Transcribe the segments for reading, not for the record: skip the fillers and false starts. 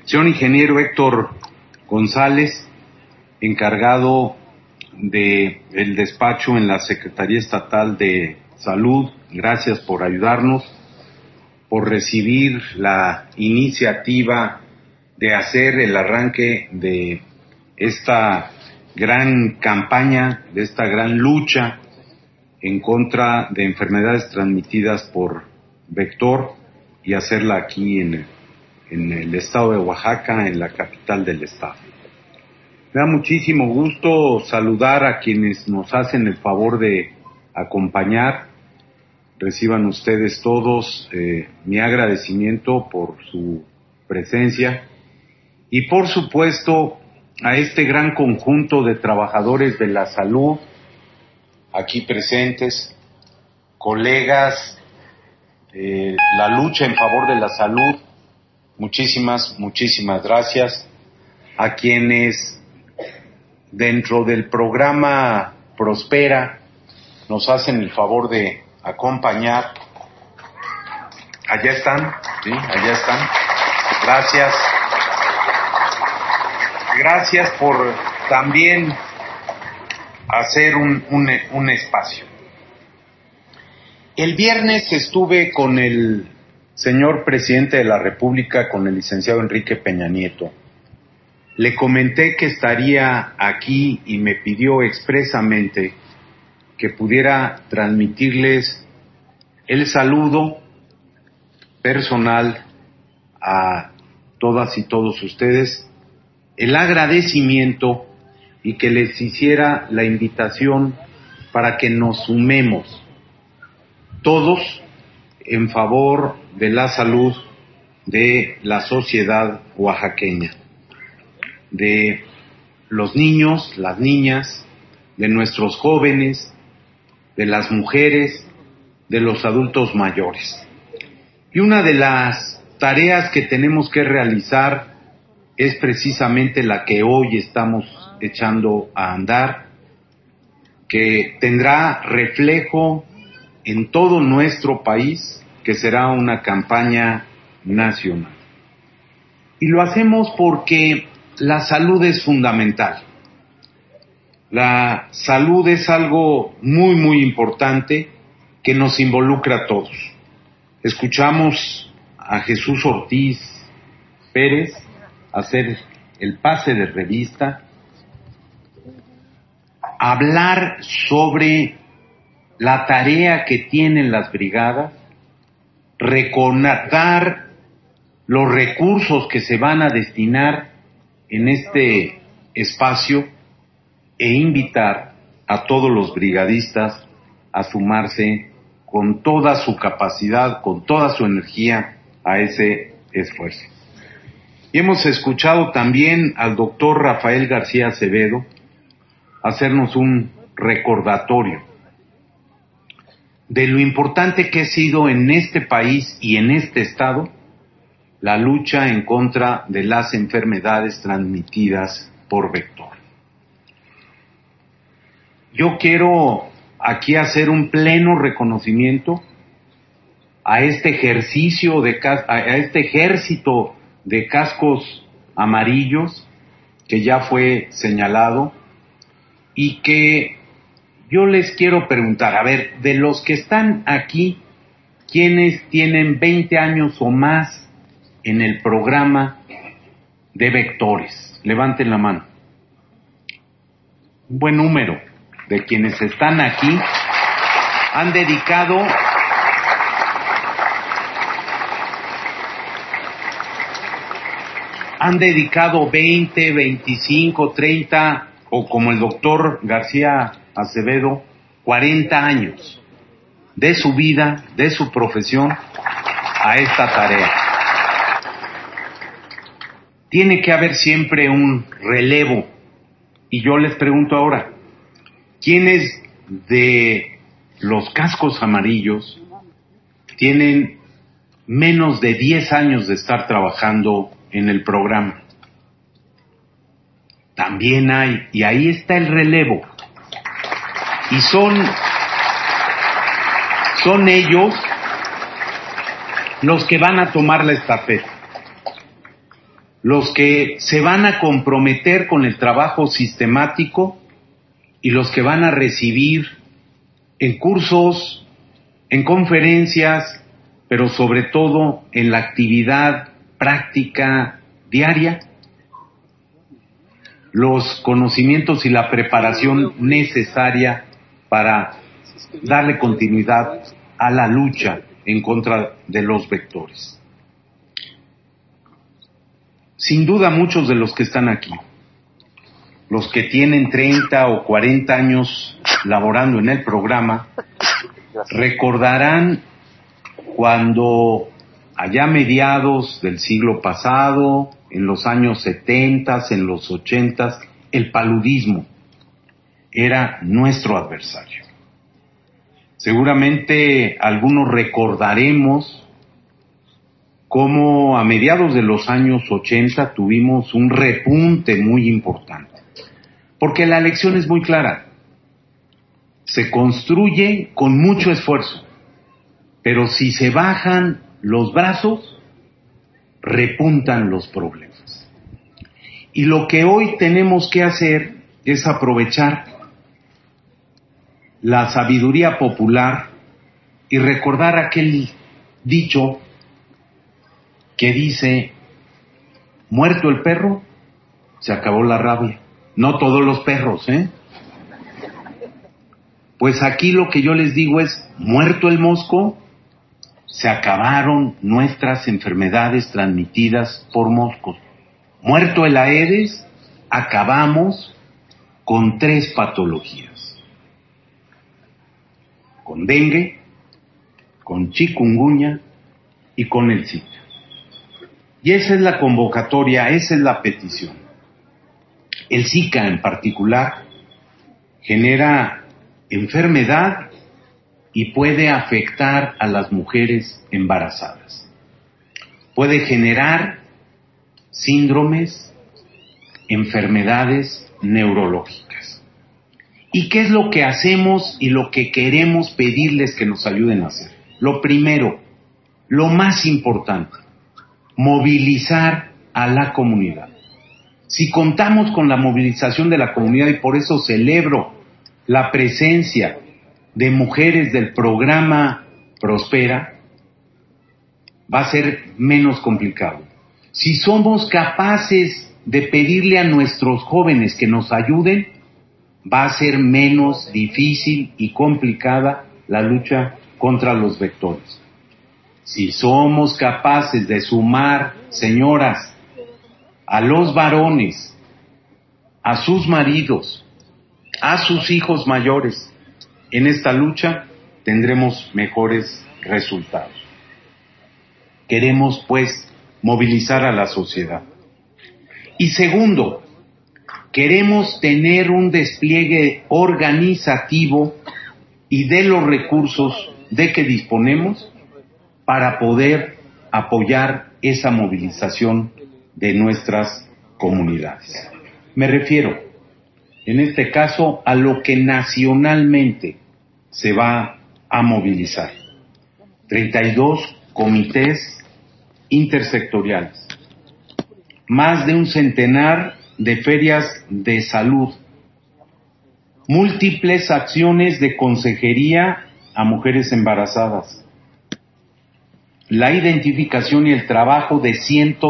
Señor ingeniero Héctor González, encargado del despacho en la Secretaría Estatal de Salud, gracias por ayudarnos, por recibir la iniciativa de hacer el arranque de esta gran campaña, de esta gran lucha en contra de enfermedades transmitidas por vector y hacerla aquí en el estado de Oaxaca, en la capital del estado. Me da muchísimo gusto saludar a quienes nos hacen el favor de acompañar. Reciban ustedes todos mi agradecimiento por su presencia y por supuesto a este gran conjunto de trabajadores de la salud aquí presentes, colegas, la lucha en favor de la salud. Muchísimas gracias a quienes dentro del programa Prospera nos hacen el favor de acompañar. Allá están, ¿sí? Allá están. Gracias por también hacer un espacio. El viernes estuve con el señor presidente de la República, con el licenciado Enrique Peña Nieto. Le comenté que estaría aquí y me pidió expresamente que pudiera transmitirles el saludo personal a todas y todos ustedes, el agradecimiento y que les hiciera la invitación para que nos sumemos todos en favor de la salud de la sociedad oaxaqueña, de los niños, las niñas, de nuestros jóvenes, de las mujeres, de los adultos mayores. Y una de las tareas que tenemos que realizar es precisamente la que hoy estamos echando a andar, que tendrá reflejo en todo nuestro país, que será una campaña nacional. Y lo hacemos porque la salud es fundamental. La salud es algo muy importante que nos involucra a todos. Escuchamos a Jesús Ortiz Pérez hacer el pase de revista, hablar sobre la tarea que tienen las brigadas, recordar los recursos que se van a destinar en este espacio e invitar a todos los brigadistas a sumarse con toda su capacidad, con toda su energía a ese esfuerzo. Y hemos escuchado también al doctor Rafael García Acevedo hacernos un recordatorio de lo importante que ha sido en este país y en este estado la lucha en contra de las enfermedades transmitidas por vector. Yo quiero aquí hacer un pleno reconocimiento a este ejército de cascos amarillos que ya fue señalado y que yo les quiero preguntar, a ver, de los que están aquí, ¿quiénes tienen 20 años o más en el programa de vectores? Levanten la mano. Un buen número de quienes están aquí han dedicado 20, 25, 30 o como el doctor García Acevedo, 40 años de su vida, de su profesión a esta tarea. Tiene que haber siempre un relevo y yo les pregunto ahora, ¿quiénes de los cascos amarillos tienen menos de 10 años de estar trabajando en el programa? También hay, y ahí está el relevo. Y son ellos los que van a tomar la estafeta. los que se van a comprometer con el trabajo sistemático y los que van a recibir en cursos, en conferencias, pero sobre todo en la actividad práctica diaria, los conocimientos y la preparación necesaria para darle continuidad a la lucha en contra de los vectores. Sin duda muchos de los que están aquí, los que tienen 30 o 40 años laborando en el programa, recordarán cuando allá mediados del siglo pasado, en los años 70, en los 80, el paludismo era nuestro adversario. Seguramente algunos recordaremos cómo a mediados de los años 80 tuvimos un repunte muy importante. Porque la lección es muy clara. Se construye con mucho esfuerzo, pero si se bajan los brazos, repuntan los problemas. Y lo que hoy tenemos que hacer es aprovechar la sabiduría popular y recordar aquel dicho que dice: muerto el perro, se acabó la rabia. No todos los perros, Pues aquí lo que yo les digo es: muerto el mosco, se acabaron nuestras enfermedades transmitidas por moscos. Muerto el Aedes, acabamos con 3 patologías: con dengue, con chikungunya y con el Zika. Y esa es la convocatoria, esa es la petición. El Zika en particular genera enfermedad y puede afectar a las mujeres embarazadas. Puede generar síndromes, enfermedades neurológicas. ¿Y qué es lo que hacemos y lo que queremos pedirles que nos ayuden a hacer? Lo primero, lo más importante, movilizar a la comunidad. Si contamos con la movilización de la comunidad, y por eso celebro la presencia de mujeres del programa Prospera, va a ser menos complicado. Si somos capaces de pedirle a nuestros jóvenes que nos ayuden, va a ser menos difícil y complicada la lucha contra los vectores. Si somos capaces de sumar, señoras, a los varones, a sus maridos, a sus hijos mayores, en esta lucha tendremos mejores resultados. Queremos, pues, movilizar a la sociedad. Y segundo, queremos tener un despliegue organizativo y de los recursos de que disponemos para poder apoyar esa movilización de nuestras comunidades. Me refiero, en este caso, a lo que nacionalmente se va a movilizar. 32 comités intersectoriales, más de un centenar de ferias de salud, múltiples acciones de consejería a mujeres embarazadas, la identificación y el trabajo de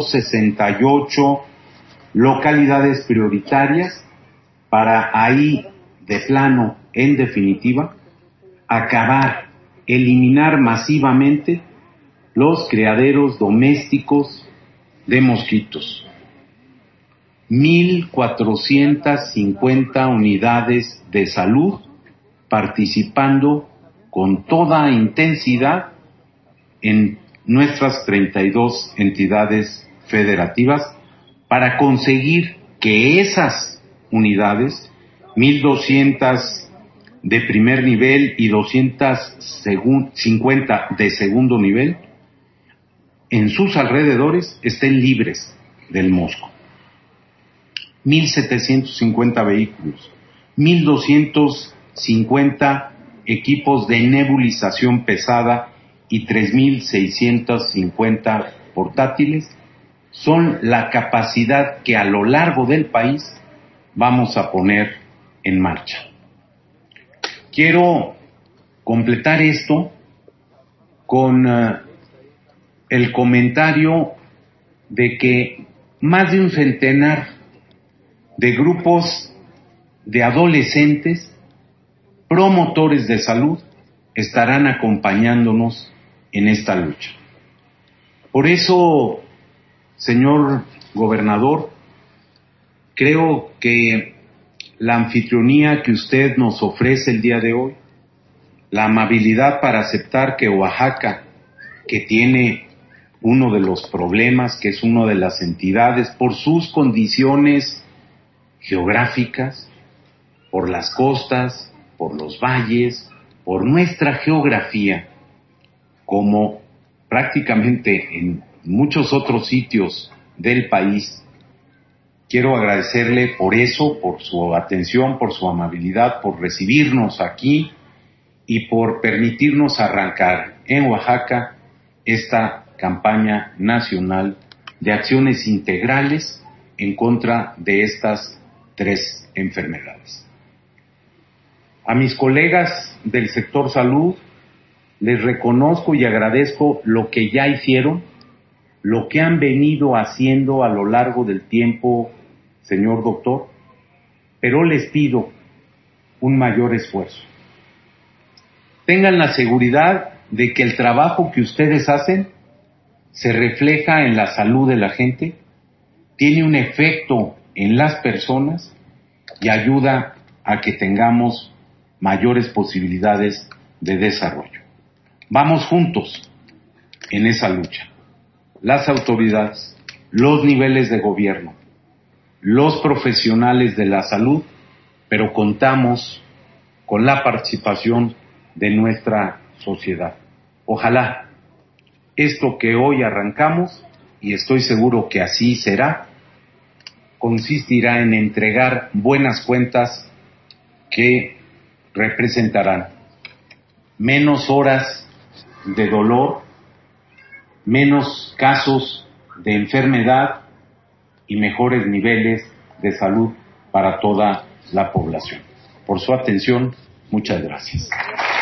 168 localidades prioritarias para ahí, de plano, en definitiva, acabar, eliminar masivamente los criaderos domésticos de mosquitos. 1,450 unidades de salud participando con toda intensidad en nuestras 32 entidades federativas para conseguir que esas unidades, 1,200 de primer nivel y 250 de segundo nivel, en sus alrededores estén libres del mosco. 1,750 vehículos, 1,250 equipos de nebulización pesada y 3,650 portátiles son la capacidad que a lo largo del país vamos a poner en marcha. Quiero completar esto con el comentario de que más de un centenar de grupos de adolescentes, promotores de salud, estarán acompañándonos en esta lucha. Por eso, señor gobernador, creo que la anfitrionía que usted nos ofrece el día de hoy, la amabilidad para aceptar que Oaxaca, que tiene uno de los problemas, que es una de las entidades, por sus condiciones geográficas, por las costas, por los valles, por nuestra geografía, como prácticamente en muchos otros sitios del país. Quiero agradecerle por eso, por su atención, por su amabilidad, por recibirnos aquí y por permitirnos arrancar en Oaxaca esta campaña nacional de acciones integrales en contra de estas 3 enfermedades. A mis colegas del sector salud les reconozco y agradezco lo que ya hicieron, lo que han venido haciendo a lo largo del tiempo, señor doctor, pero les pido un mayor esfuerzo. Tengan la seguridad de que el trabajo que ustedes hacen se refleja en la salud de la gente, tiene un efecto en las personas y ayuda a que tengamos mayores posibilidades de desarrollo. Vamos juntos en esa lucha. Las autoridades, los niveles de gobierno, los profesionales de la salud, pero contamos con la participación de nuestra sociedad. Ojalá esto que hoy arrancamos, y estoy seguro que así será, consistirá en entregar buenas cuentas que representarán menos horas de dolor, menos casos de enfermedad y mejores niveles de salud para toda la población. Por su atención, muchas gracias.